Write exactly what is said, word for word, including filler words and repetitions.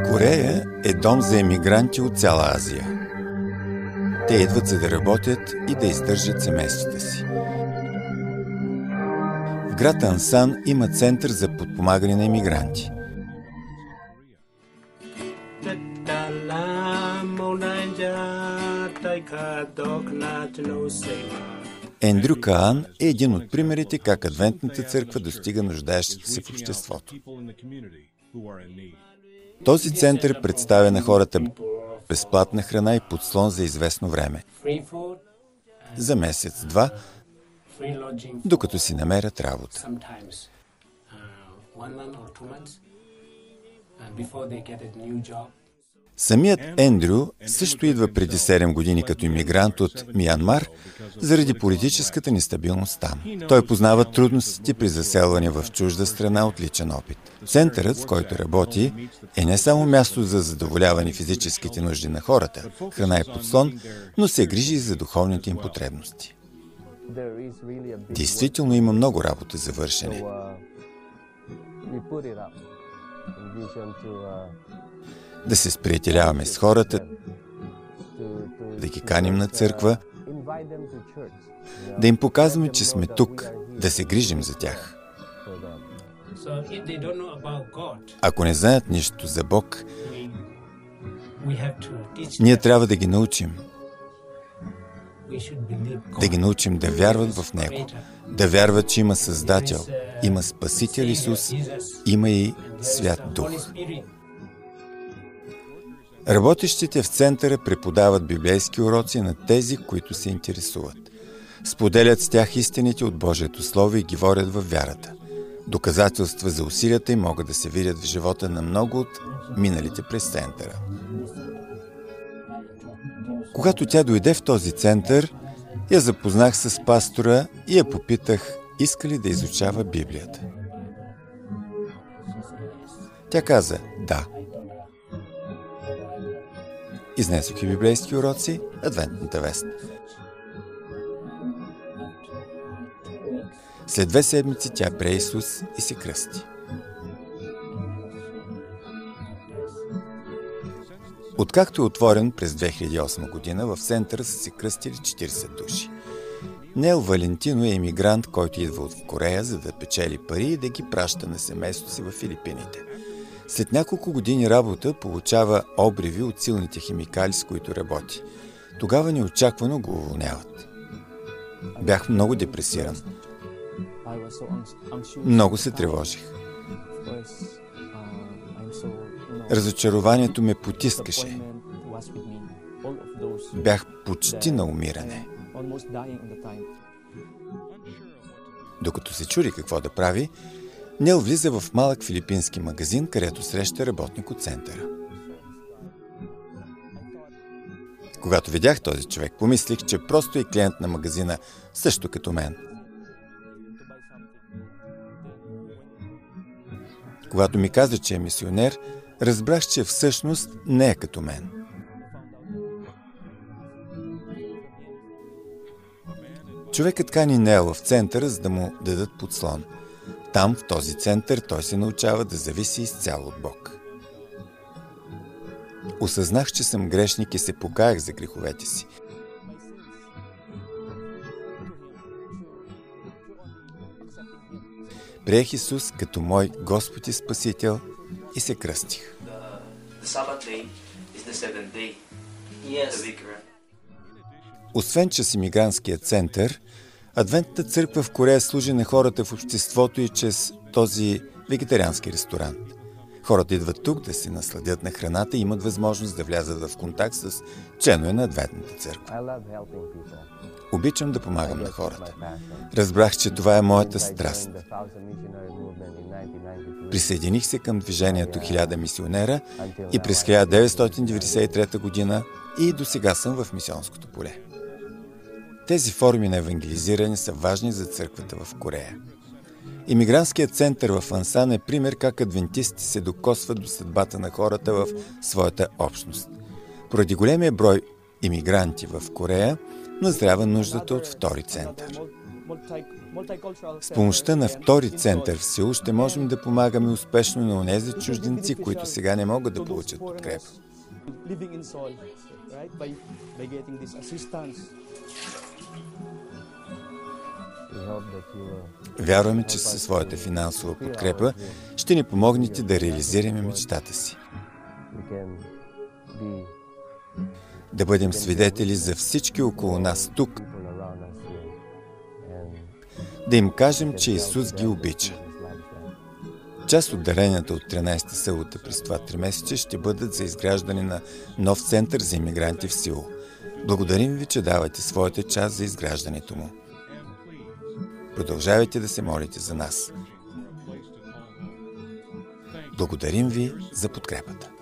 Корея е дом за емигранти от цяла Азия. Те идват за да работят и да издържат семействата си. В град Ансан има център за подпомагане на емигранти. Ендрю Каан е един от примерите как Адвентната църква достига нуждаещите се в обществото. Този център представя на хората безплатна храна и подслон за известно време. За месец-два, докато си намерят работа. Самият Ендрю също идва преди седем години като имигрант от Миянмар заради политическата нестабилност там. Той познава трудностите при заселване в чужда страна от личен опит. Центърът, в който работи, е не само място за задоволяване физическите нужди на хората, храна и подслон, но се грижи и за духовните им потребности. Действително има много работа за вършене. Да се сприятеляваме с хората, да ги каним на църква, да им показваме, че сме тук, да се грижим за тях. Ако не знаят нищо за Бог, ние трябва да ги научим. Да ги научим да вярват в Него, да вярват, че има Създател, има Спасител Исус, има и Свят Дух. Работещите в центъра преподават библейски уроци на тези, които се интересуват. Споделят с тях истините от Божието Слово и ги водят във вярата. Доказателства за усилията им могат да се видят в живота на много от миналите през центъра. Когато тя дойде в този център, я запознах с пастора и я попитах, иска ли да изучава Библията. Тя каза, да. Изнесох и библейски уроци, Адвентната вест. След две седмици тя прие Исус и се кръсти. Откакто е отворен през две хиляди и осма година, в центъра са се кръстили четиридесет души. Нел Валентино е емигрант, който идва от Корея, за да печели пари и да ги праща на семейството си в Филипините. След няколко години работа получава обриви от силните химикали, с които работи. Тогава неочаквано го уволняват. Бях много депресиран. Много се тревожих. Разочарованието ме потискаше. Бях почти на умиране. Докато се чуди какво да прави, Нел влиза в малък филипински магазин, където среща работник от центъра. Когато видях този човек, помислих, че просто е клиент на магазина, също като мен. Когато ми каза, че е мисионер, разбрах, че всъщност не е като мен. Човекът кани Нел в центъра, за да му дадат подслон. Там, в този център, той се научава да зависи изцяло от Бог. Осъзнах, че съм грешник и се покаях за греховете си. Приех Исус като мой Господ и Спасител и се кръстих. Освен че с имигрантския център, Адвентната църква в Корея служи на хората в обществото и чрез този вегетариански ресторант. Хората идват тук да се насладят на храната и имат възможност да влязат в контакт с членове на Адвентната църква. Обичам да помагам на хората. Разбрах, че това е моята страст. Присъединих се към движението Хиляда мисионера и през хиляда деветстотин деветдесет и трета година и до сега съм в мисионското поле. Тези форми на евангелизиране са важни за църквата в Корея. Имигрантският център в Ансан е пример как адвентистите се докосват до съдбата на хората в своята общност. Поради големия брой имигранти в Корея, назрява нуждата от втори център. С помощта на втори център в Сеул ще можем да помагаме успешно на онези чужденци, които сега не могат да получат подкрепа. Вярваме, че със своята финансова подкрепа ще ни помогнете да реализираме мечтата си. Да бъдем свидетели за всички около нас тук. Да им кажем, че Исус ги обича. Част от даренията от тринайсета събота през това тримесечие ще бъдат за изграждане на нов център за имигранти в Сеул. Благодарим ви, че давате своята част за изграждането му. Продължавайте да се молите за нас. Благодарим ви за подкрепата.